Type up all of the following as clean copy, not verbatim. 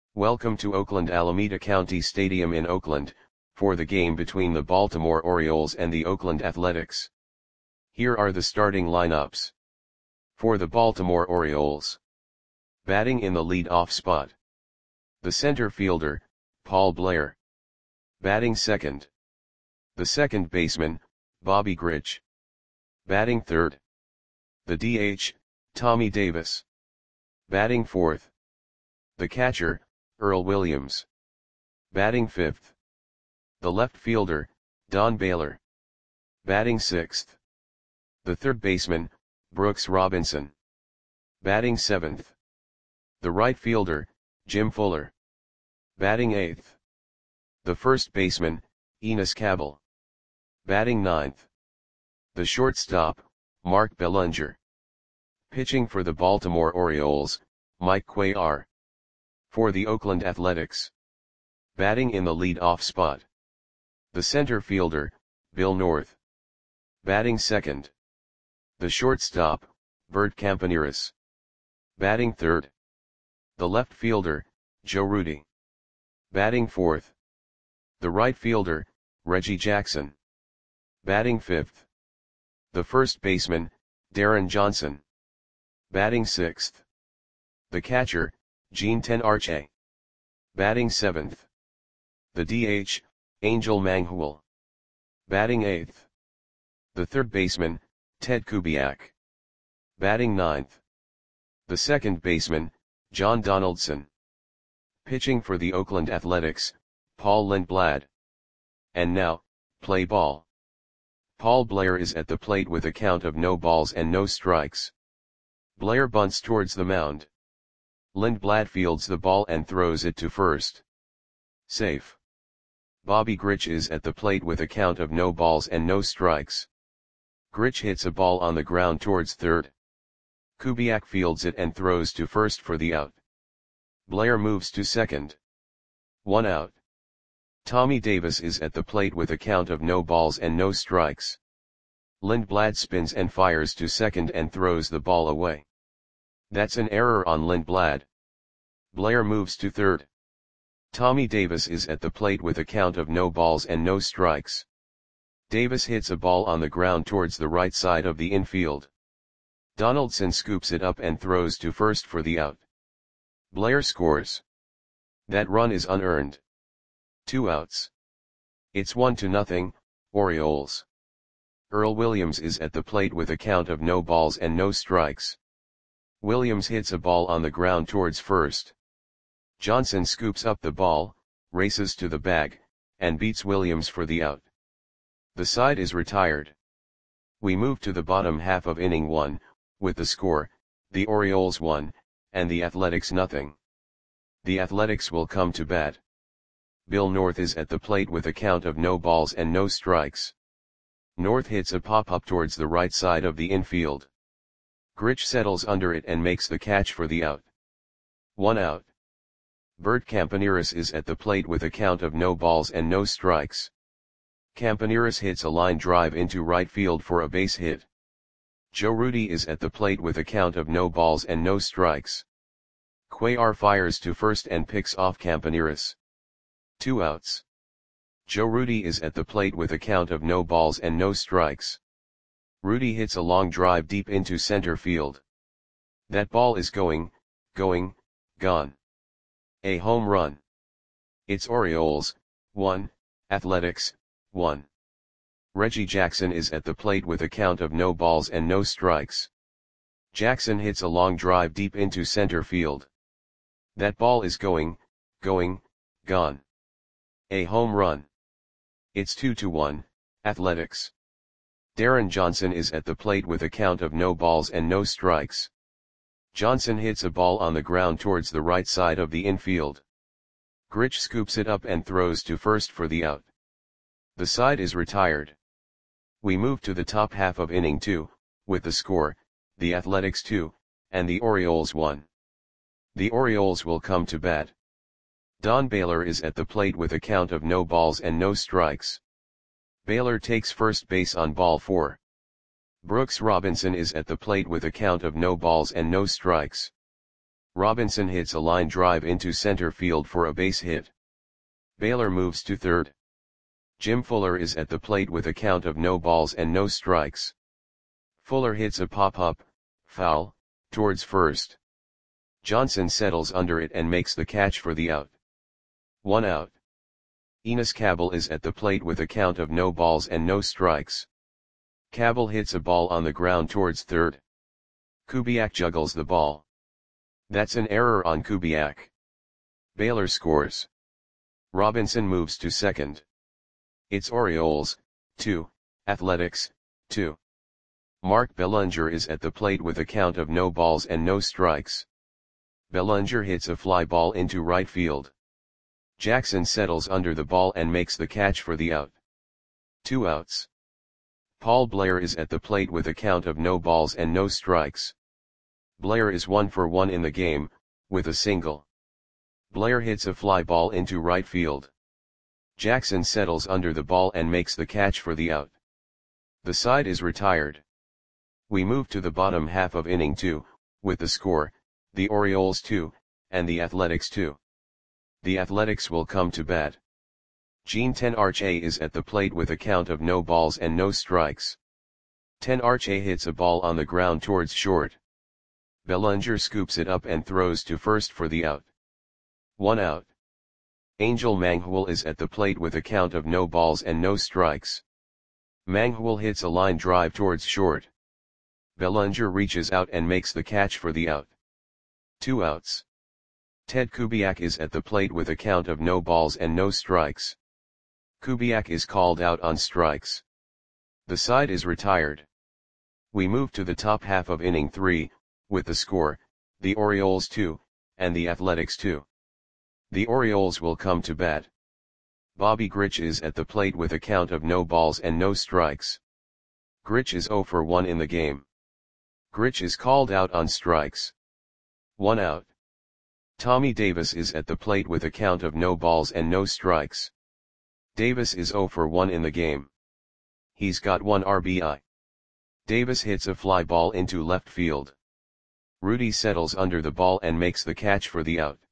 Welcome to Oakland Alameda County Stadium in Oakland, for the game between the Baltimore Orioles and the Oakland Athletics. Here are the starting lineups. For the Baltimore Orioles. Batting in the lead-off spot. The center fielder, Paul Blair. Batting second. The second baseman, Bobby Grich. Batting third. The DH, Tommy Davis. Batting fourth. The catcher, Earl Williams. Batting fifth. The left fielder, Don Baylor. Batting sixth. The third baseman, Brooks Robinson. Batting seventh. The right fielder, Jim Fuller. Batting eighth. The first baseman, Enos Cabell. Batting ninth. The shortstop, Mark Bellinger. Pitching for the Baltimore Orioles, Mike Cuellar. For the Oakland Athletics. Batting in the lead-off spot. The center fielder, Bill North. Batting second. The shortstop, Bert Campaneris. Batting third. The left fielder, Joe Rudi. Batting fourth. The right fielder, Reggie Jackson. Batting fifth. The first baseman, Darren Johnson. Batting sixth. The catcher, Gene Tenarche. Batting seventh. The DH, Angel Manghul. Batting eighth. The third baseman, Ted Kubiak. Batting ninth. The second baseman, John Donaldson. Pitching for the Oakland Athletics, Paul Lindblad. And now, play ball. Paul Blair is at the plate with a count of no balls and no strikes. Blair bunts towards the mound. Lindblad fields the ball and throws it to first. Safe. Bobby Grich is at the plate with a count of no balls and no strikes. Grich hits a ball on the ground towards third. Kubiak fields it and throws to first for the out. Blair moves to second. 1 out. Tommy Davis is at the plate with a count of no balls and no strikes. Lindblad spins and fires to second and throws the ball away. That's an error on Lindblad. Blair moves to third. Tommy Davis is at the plate with a count of no balls and no strikes. Davis hits a ball on the ground towards the right side of the infield. Donaldson scoops it up and throws to first for the out. Blair scores. That run is unearned. 2 outs. It's 1-0, Orioles. Earl Williams is at the plate with a count of no balls and no strikes. Williams hits a ball on the ground towards first. Johnson scoops up the ball, races to the bag, and beats Williams for the out. The side is retired. We move to the bottom half of inning 1, with the score, the Orioles 1, and the Athletics 0. The Athletics will come to bat. Bill North is at the plate with a count of no balls and no strikes. North hits a pop-up towards the right side of the infield. Grich settles under it and makes the catch for the out. 1 out. Bert Campaneris is at the plate with a count of no balls and no strikes. Campaneris hits a line drive into right field for a base hit. Joe Rudi is at the plate with a count of no balls and no strikes. Cuellar fires to first and picks off Campaneris. 2 outs. Joe Rudi is at the plate with a count of no balls and no strikes. Rudi hits a long drive deep into center field. That ball is gone. A home run. It's Orioles 1, Athletics 1. Reggie Jackson is at the plate with a count of no balls and no strikes. Jackson hits a long drive deep into center field. That ball is gone. A home run. It's 2-1, Athletics. Darren Johnson is at the plate with a count of no balls and no strikes. Johnson hits a ball on the ground towards the right side of the infield. Grich scoops it up and throws to first for the out. The side is retired. We move to the top half of inning 2, with the score, the Athletics 2, and the Orioles 1. The Orioles will come to bat. Don Baylor is at the plate with a count of no balls and no strikes. Baylor takes first base on ball 4. Brooks Robinson is at the plate with a count of no balls and no strikes. Robinson hits a line drive into center field for a base hit. Baylor moves to third. Jim Fuller is at the plate with a count of no balls and no strikes. Fuller hits a pop-up, foul, towards first. Johnson settles under it and makes the catch for the out. 1 out. Enos Cabell is at the plate with a count of no balls and no strikes. Cabell hits a ball on the ground towards third. Kubiak juggles the ball. That's an error on Kubiak. Baylor scores. Robinson moves to second. It's Orioles, 2, Athletics, 2. Mark Bellinger is at the plate with a count of no balls and no strikes. Bellinger hits a fly ball into right field. Jackson settles under the ball and makes the catch for the out. 2 outs. Paul Blair is at the plate with a count of no balls and no strikes. Blair is 1 for 1 in the game, with a single. Blair hits a fly ball into right field. Jackson settles under the ball and makes the catch for the out. The side is retired. We move to the bottom half of inning 2, with the score, the Orioles 2, and the Athletics 2. The Athletics will come to bat. Gene Tenarche is at the plate with a count of no balls and no strikes. Tenarche hits a ball on the ground towards short. Bellinger scoops it up and throws to first for the out. 1 out. Angel Manghul is at the plate with a count of no balls and no strikes. Manghul hits a line drive towards short. Bellinger reaches out and makes the catch for the out. 2 outs. Ted Kubiak is at the plate with a count of no balls and no strikes. Kubiak is called out on strikes. The side is retired. We move to the top half of inning 3, with the score, the Orioles 2, and the Athletics 2. The Orioles will come to bat. Bobby Grich is at the plate with a count of no balls and no strikes. Grich is 0 for 1 in the game. Grich is called out on strikes. 1 out. Tommy Davis is at the plate with a count of no balls and no strikes. Davis is 0 for 1 in the game. He's got 1 RBI. Davis hits a fly ball into left field. Rudy settles under the ball and makes the catch for the out.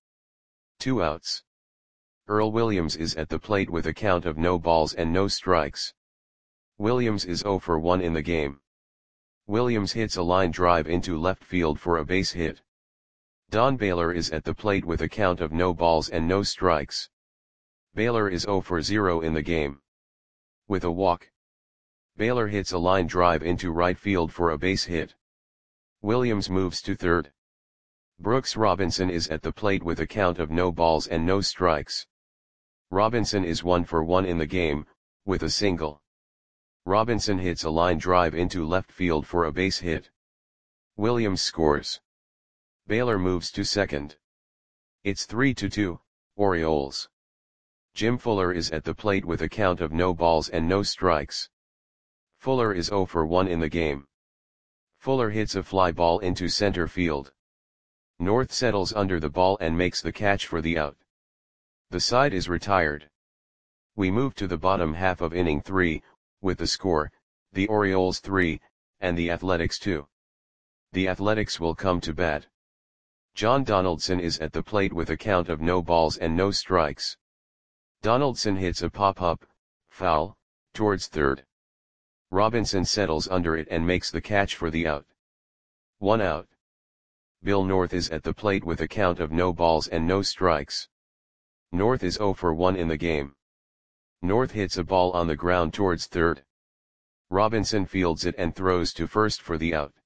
2 outs. Earl Williams is at the plate with a count of no balls and no strikes. Williams is 0 for 1 in the game. Williams hits a line drive into left field for a base hit. Don Baylor is at the plate with a count of no balls and no strikes. Baylor is 0 for 0 in the game. With a walk. Baylor hits a line drive into right field for a base hit. Williams moves to third. Brooks Robinson is at the plate with a count of no balls and no strikes. Robinson is 1 for 1 in the game, with a single. Robinson hits a line drive into left field for a base hit. Williams scores. Baylor moves to second. It's 3-2, Orioles. Jim Fuller is at the plate with a count of no balls and no strikes. Fuller is 0 for 1 in the game. Fuller hits a fly ball into center field. North settles under the ball and makes the catch for the out. The side is retired. We move to the bottom half of inning 3, with the score, the Orioles 3, and the Athletics 2. The Athletics will come to bat. John Donaldson is at the plate with a count of no balls and no strikes. Donaldson hits a pop-up, foul, towards third. Robinson settles under it and makes the catch for the out. 1 out. Bill North is at the plate with a count of no balls and no strikes. North is 0 for 1 in the game. North hits a ball on the ground towards third. Robinson fields it and throws to first for the out.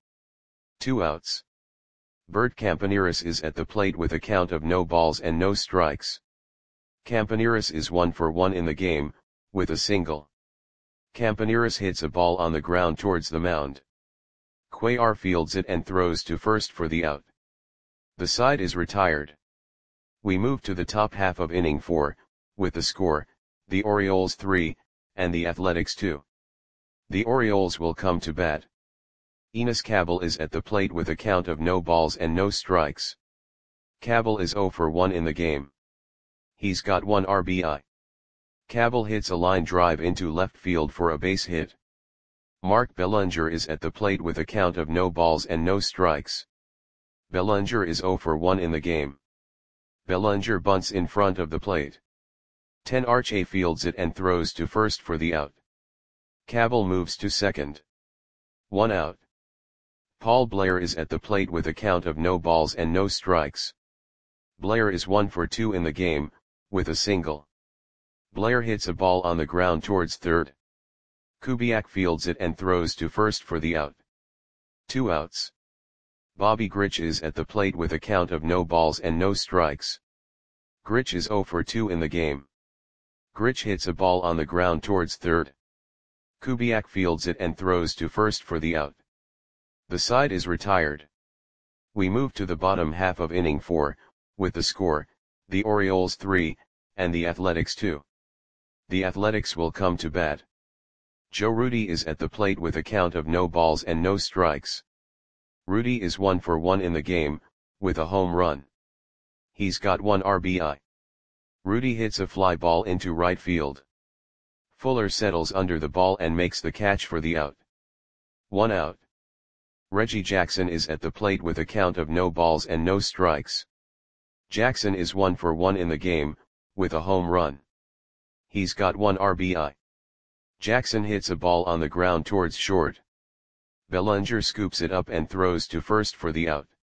2 outs. Bert Campaneris is at the plate with a count of no balls and no strikes. Campaneris is 1 for 1 in the game, with a single. Campaneris hits a ball on the ground towards the mound. Cuellar fields it and throws to first for the out. The side is retired. We move to the top half of inning 4, with the score, the Orioles 3, and the Athletics 2. The Orioles will come to bat. Enos Cabell is at the plate with a count of no balls and no strikes. Cabell is 0 for 1 in the game. He's got 1 RBI. Cabell hits a line drive into left field for a base hit. Mark Bellinger is at the plate with a count of no balls and no strikes. Bellinger is 0 for 1 in the game. Bellinger bunts in front of the plate. 10 Arche fields it and throws to first for the out. Cabell moves to second. 1 out. Paul Blair is at the plate with a count of no balls and no strikes. Blair is 1 for 2 in the game, with a single. Blair hits a ball on the ground towards third. Kubiak fields it and throws to first for the out. 2 outs. Bobby Grich is at the plate with a count of no balls and no strikes. Grich is 0 for 2 in the game. Grich hits a ball on the ground towards third. Kubiak fields it and throws to first for the out. The side is retired. We move to the bottom half of inning 4, with the score, the Orioles 3, and the Athletics 2. The Athletics will come to bat. Joe Rudi is at the plate with a count of no balls and no strikes. Rudi is 1 for 1 in the game, with a home run. He's got 1 RBI. Rudi hits a fly ball into right field. Fuller settles under the ball and makes the catch for the out. 1 out. Reggie Jackson is at the plate with a count of no balls and no strikes. Jackson is 1 for 1 in the game, with a home run. He's got 1 RBI. Jackson hits a ball on the ground towards short. Bellinger scoops it up and throws to first for the out.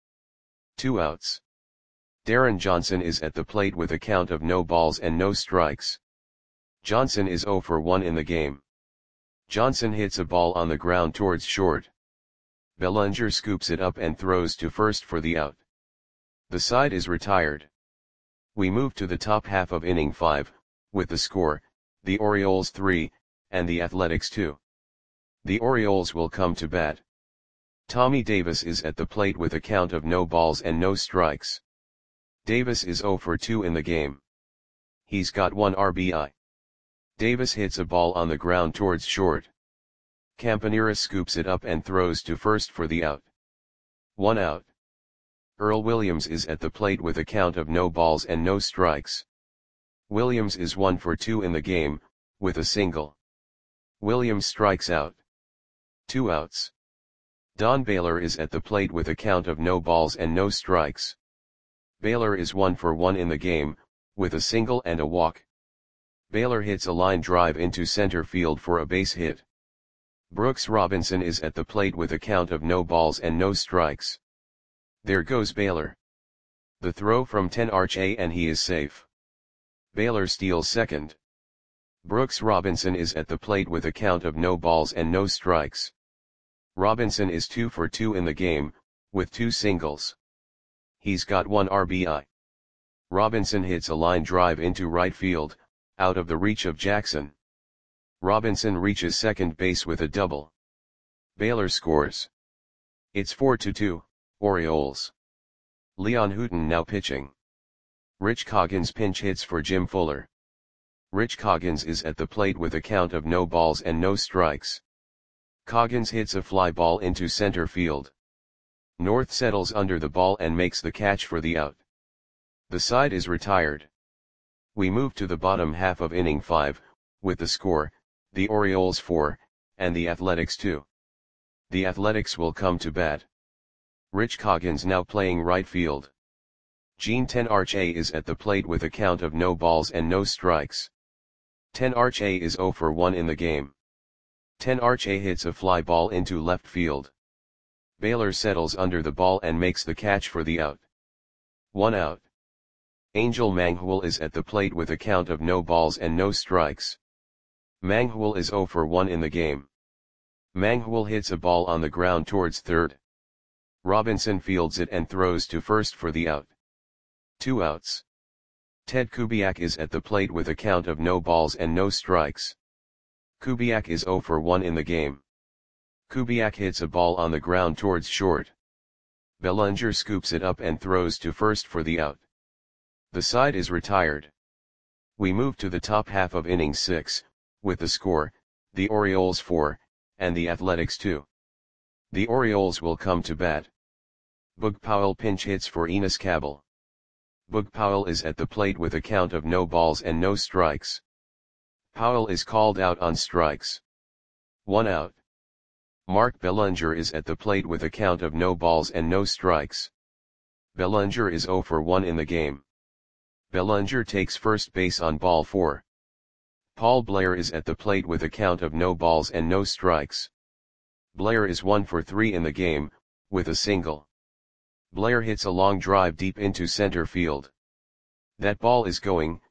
2 outs. Darren Johnson is at the plate with a count of no balls and no strikes. Johnson is 0 for 1 in the game. Johnson hits a ball on the ground towards short. Bellinger scoops it up and throws to first for the out. The side is retired. We move to the top half of inning 5, with the score, the Orioles 3, and the Athletics 2. The Orioles will come to bat. Tommy Davis is at the plate with a count of no balls and no strikes. Davis is 0 for 2 in the game. He's got 1 RBI. Davis hits a ball on the ground towards short. Campanera scoops it up and throws to first for the out. 1 out. Earl Williams is at the plate with a count of no balls and no strikes. Williams is 1 for 2 in the game, with a single. Williams strikes out. 2 outs. Don Baylor is at the plate with a count of no balls and no strikes. Baylor is 1 for 1 in the game, with a single and a walk. Baylor hits a line drive into center field for a base hit. Brooks Robinson is at the plate with a count of no balls and no strikes. There goes Baylor. The throw from 10 Arche and he is safe. Baylor steals second. Brooks Robinson is at the plate with a count of no balls and no strikes. Robinson is 2 for 2 in the game, with 2 singles. He's got 1 RBI. Robinson hits a line drive into right field, out of the reach of Jackson. Robinson reaches second base with a double. Baylor scores. It's 4-2, Orioles. Leon Houghton now pitching. Rich Coggins pinch hits for Jim Fuller. Rich Coggins is at the plate with a count of no balls and no strikes. Coggins hits a fly ball into center field. North settles under the ball and makes the catch for the out. The side is retired. We move to the bottom half of inning 5, with the score, the Orioles 4, and the Athletics 2. The Athletics will come to bat. Rich Coggins now playing right field. Gene 10 Arche is at the plate with a count of no balls and no strikes. 10 Arche is 0 for 1 in the game. 10 Arche hits a fly ball into left field. Baylor settles under the ball and makes the catch for the out. 1 out. Angel Manghul is at the plate with a count of no balls and no strikes. Manghul is 0 for 1 in the game. Manghul hits a ball on the ground towards third. Robinson fields it and throws to first for the out. 2 outs. Ted Kubiak is at the plate with a count of no balls and no strikes. Kubiak is 0 for 1 in the game. Kubiak hits a ball on the ground towards short. Bellinger scoops it up and throws to first for the out. The side is retired. We move to the top half of inning 6, with the score, the Orioles 4, and the Athletics 2. The Orioles will come to bat. Boog Powell pinch hits for Enos Cabell. Boog Powell is at the plate with a count of no balls and no strikes. Powell is called out on strikes. 1 out. Mark Bellinger is at the plate with a count of no balls and no strikes. Bellinger is 0 for 1 in the game. Bellinger takes first base on ball 4. Paul Blair is at the plate with a count of no balls and no strikes. Blair is 1 for 3 in the game, with a single. Blair hits a long drive deep into center field. That ball is gone.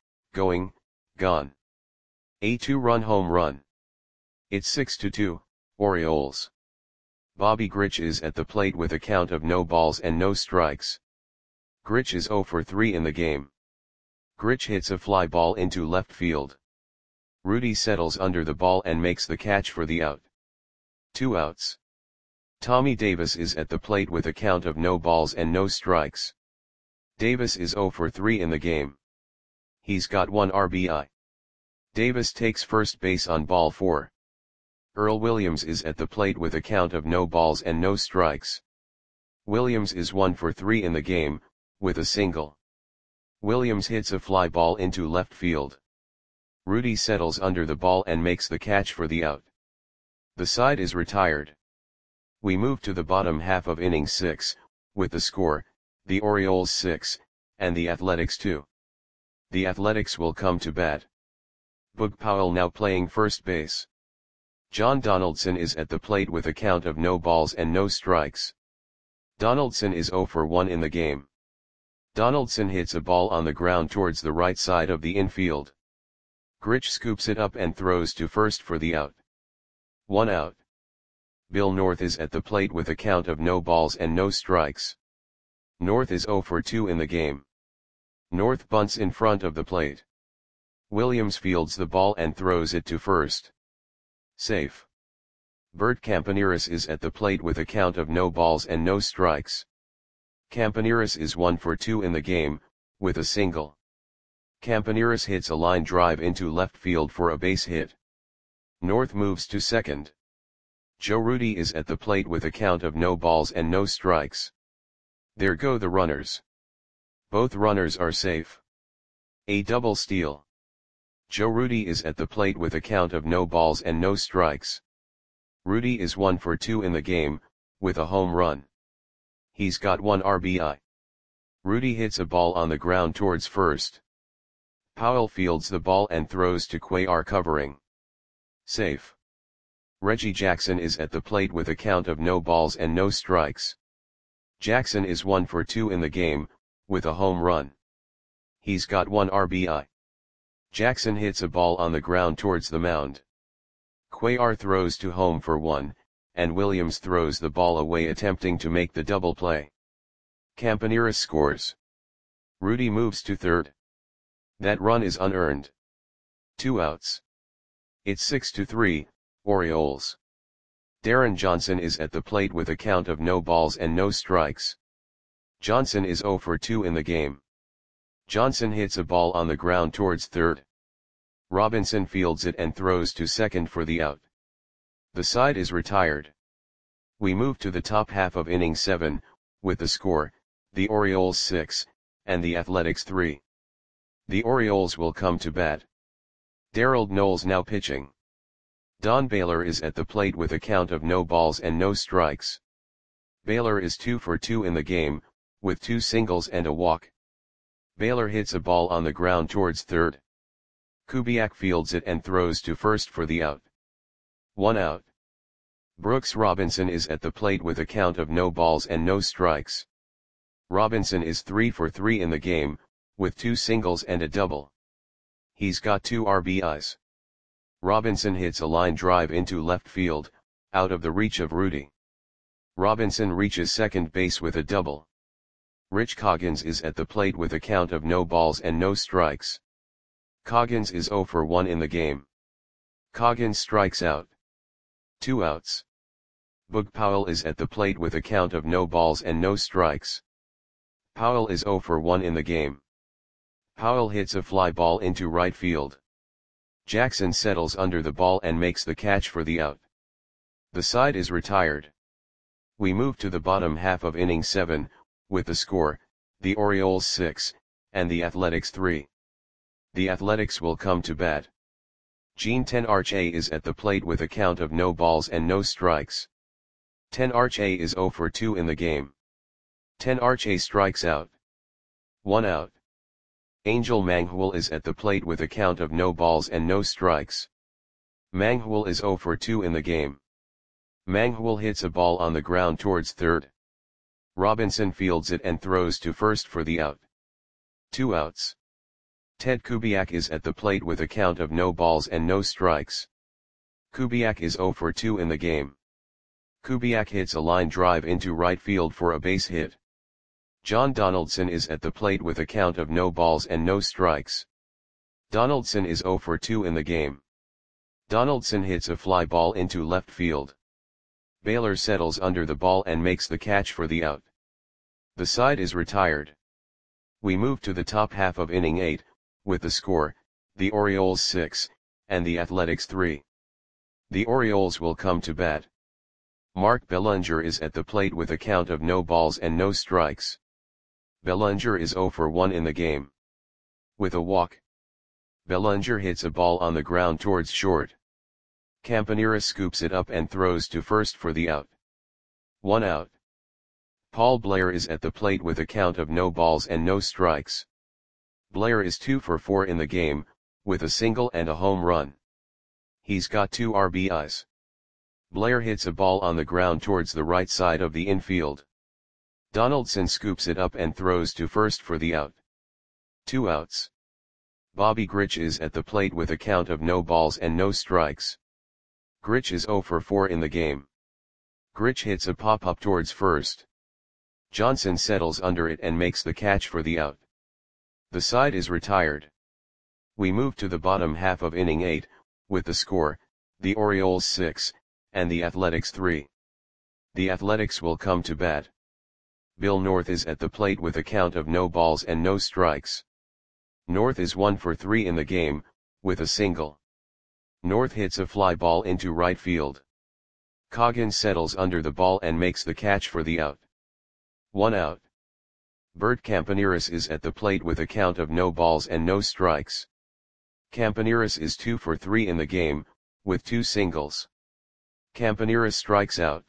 A 2-run home run. It's 6-2, Orioles. Bobby Grich is at the plate with a count of no balls and no strikes. Grich is 0 for 3 in the game. Grich hits a fly ball into left field. Rudy settles under the ball and makes the catch for the out. 2 outs. Tommy Davis is at the plate with a count of no balls and no strikes. Davis is 0 for 3 in the game. He's got 1 RBI. Davis takes first base on ball 4. Earl Williams is at the plate with a count of no balls and no strikes. Williams is 1 for 3 in the game, with a single. Williams hits a fly ball into left field. Rudy settles under the ball and makes the catch for the out. The side is retired. We move to the bottom half of inning 6, with the score, the Orioles 6, and the Athletics 2. The Athletics will come to bat. Boog Powell now playing first base. John Donaldson is at the plate with a count of no balls and no strikes. Donaldson is 0 for 1 in the game. Donaldson hits a ball on the ground towards the right side of the infield. Grich scoops it up and throws to first for the out. 1 out. Bill North is at the plate with a count of no balls and no strikes. North is 0 for 2 in the game. North bunts in front of the plate. Williams fields the ball and throws it to first. Safe. Bert Campaneris is at the plate with a count of no balls and no strikes. Campaneris is 1 for 2 in the game, with a single. Campaneris hits a line drive into left field for a base hit. North moves to second. Joe Rudi is at the plate with a count of no balls and no strikes. There go the runners. Both runners are safe. A double steal. Joe Rudi is at the plate with a count of no balls and no strikes. Rudi is 1 for 2 in the game, with a home run. He's got 1 RBI. Rudi hits a ball on the ground towards first. Powell fields the ball and throws to Cuellar covering. Safe. Reggie Jackson is at the plate with a count of no balls and no strikes. Jackson is 1 for 2 in the game, with a home run. He's got 1 RBI. Jackson hits a ball on the ground towards the mound. Cuellar throws to home for 1, and Williams throws the ball away attempting to make the double play. Campaneris scores. Rudi moves to third. That run is unearned. 2 outs. It's 6-3, Orioles. Darren Johnson is at the plate with a count of no balls and no strikes. Johnson is 0 for 2 in the game. Johnson hits a ball on the ground towards third. Robinson fields it and throws to second for the out. The side is retired. We move to the top half of inning 7, with the score, the Orioles 6, and the Athletics 3. The Orioles will come to bat. Darrell Knowles now pitching. Don Baylor is at the plate with a count of no balls and no strikes. Baylor is 2 for 2 in the game, with 2 singles and a walk. Baylor hits a ball on the ground towards third. Kubiak fields it and throws to first for the out. 1 out. Brooks Robinson is at the plate with a count of no balls and no strikes. Robinson is 3 for 3 in the game, with 2 singles and a double. He's got 2 RBIs. Robinson hits a line drive into left field, out of the reach of Rudi. Robinson reaches second base with a double. Rich Coggins is at the plate with a count of no balls and no strikes. Coggins is 0 for 1 in the game. Coggins strikes out. 2 outs. Boog Powell is at the plate with a count of no balls and no strikes. Powell is 0 for 1 in the game. Powell hits a fly ball into right field. Jackson settles under the ball and makes the catch for the out. The side is retired. We move to the bottom half of inning 7, with the score, the Orioles 6, and the Athletics 3. The Athletics will come to bat. Gene Tenarche is at the plate with a count of no balls and no strikes. Tenarche is 0 for 2 in the game. 10 Arche strikes out. 1 out. Angel Manghul is at the plate with a count of no balls and no strikes. Manghul is 0 for 2 in the game. Manghul hits a ball on the ground towards third. Robinson fields it and throws to first for the out. 2 outs. Ted Kubiak is at the plate with a count of no balls and no strikes. Kubiak is 0 for 2 in the game. Kubiak hits a line drive into right field for a base hit. John Donaldson is at the plate with a count of no balls and no strikes. Donaldson is 0 for 2 in the game. Donaldson hits a fly ball into left field. Baylor settles under the ball and makes the catch for the out. The side is retired. We move to the top half of inning 8, with the score, the Orioles 6, and the Athletics 3. The Orioles will come to bat. Mark Bellinger is at the plate with a count of no balls and no strikes. Bellinger is 0 for 1 in the game. With a walk, Bellinger hits a ball on the ground towards short. Campaneris scoops it up and throws to first for the out. 1 out. Paul Blair is at the plate with a count of no balls and no strikes. Blair is 2 for 4 in the game, with a single and a home run. He's got 2 RBIs. Blair hits a ball on the ground towards the right side of the infield. Donaldson scoops it up and throws to first for the out. 2 outs. Bobby Grich is at the plate with a count of no balls and no strikes. Grich is 0 for 4 in the game. Grich hits a pop-up towards first. Johnson settles under it and makes the catch for the out. The side is retired. We move to the bottom half of inning 8, with the score, the Orioles 6, and the Athletics 3. The Athletics will come to bat. Bill North is at the plate with a count of no balls and no strikes. North is 1 for 3 in the game, with a single. North hits a fly ball into right field. Coggins settles under the ball and makes the catch for the out. 1 out. Bert Campaneris is at the plate with a count of no balls and no strikes. Campaneris is 2 for 3 in the game, with 2 singles. Campaneris strikes out.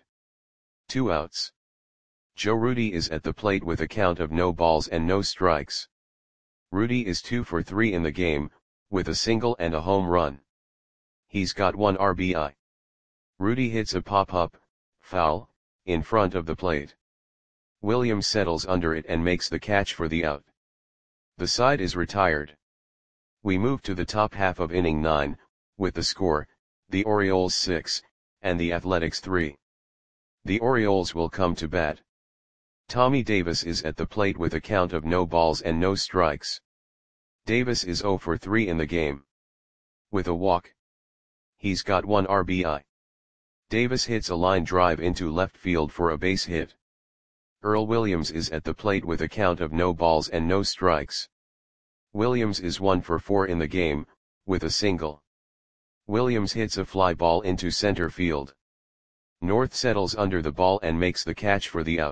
2 outs. Joe Rudi is at the plate with a count of no balls and no strikes. Rudi is 2 for 3 in the game, with a single and a home run. He's got 1 RBI. Rudi hits a pop-up, foul, in front of the plate. Williams settles under it and makes the catch for the out. The side is retired. We move to the top half of inning 9, with the score, the Orioles 6, and the Athletics 3. The Orioles will come to bat. Tommy Davis is at the plate with a count of no balls and no strikes. Davis is 0 for 3 in the game. With a walk, he's got 1 RBI. Davis hits a line drive into left field for a base hit. Earl Williams is at the plate with a count of no balls and no strikes. Williams is 1 for 4 in the game, with a single. Williams hits a fly ball into center field. North settles under the ball and makes the catch for the out.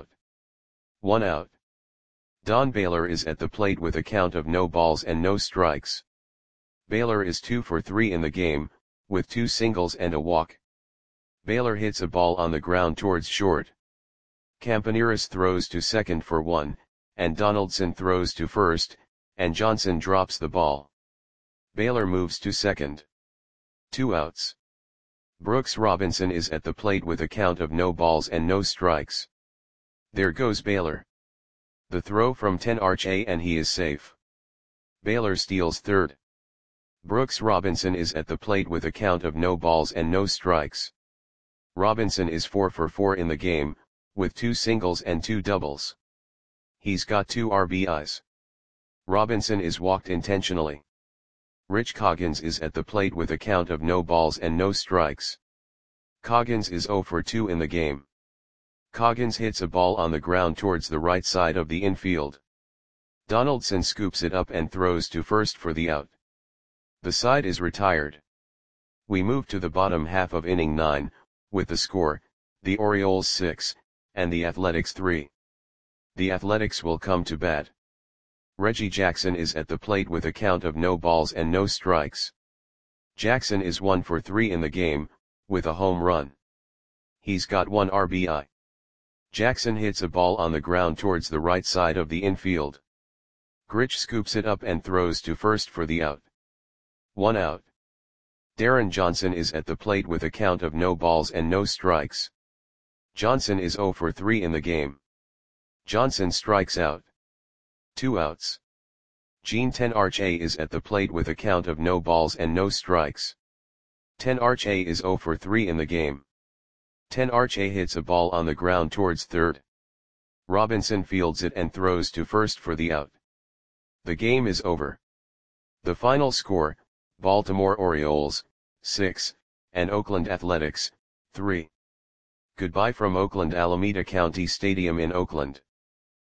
1 out. Don Baylor is at the plate with a count of no balls and no strikes. Baylor is 2 for 3 in the game, with 2 singles and a walk. Baylor hits a ball on the ground towards short. Campaneris throws to second for 1, and Donaldson throws to first, and Johnson drops the ball. Baylor moves to second. 2 outs. Brooks Robinson is at the plate with a count of no balls and no strikes. There goes Baylor. The throw from 10 Arche and he is safe. Baylor steals third. Brooks Robinson is at the plate with a count of no balls and no strikes. Robinson is 4 for 4 in the game, with 2 singles and 2 doubles. He's got 2 RBIs. Robinson is walked intentionally. Rich Coggins is at the plate with a count of no balls and no strikes. Coggins is 0 for 2 in the game. Coggins hits a ball on the ground towards the right side of the infield. Donaldson scoops it up and throws to first for the out. The side is retired. We move to the bottom half of inning 9, with the score, the Orioles 6, and the Athletics 3. The Athletics will come to bat. Reggie Jackson is at the plate with a count of no balls and no strikes. Jackson is 1 for 3 in the game, with a home run. He's got 1 RBI. Jackson hits a ball on the ground towards the right side of the infield. Grich scoops it up and throws to first for the out. 1 out. Darren Johnson is at the plate with a count of no balls and no strikes. Johnson is 0 for 3 in the game. Johnson strikes out. 2 outs. Gene Tenarche is at the plate with a count of no balls and no strikes. Tenarche is 0 for 3 in the game. Tenarche hits a ball on the ground towards third. Robinson fields it and throws to first for the out. The game is over. The final score, Baltimore Orioles, 6, and Oakland Athletics, 3. Goodbye from Oakland Alameda County Stadium in Oakland.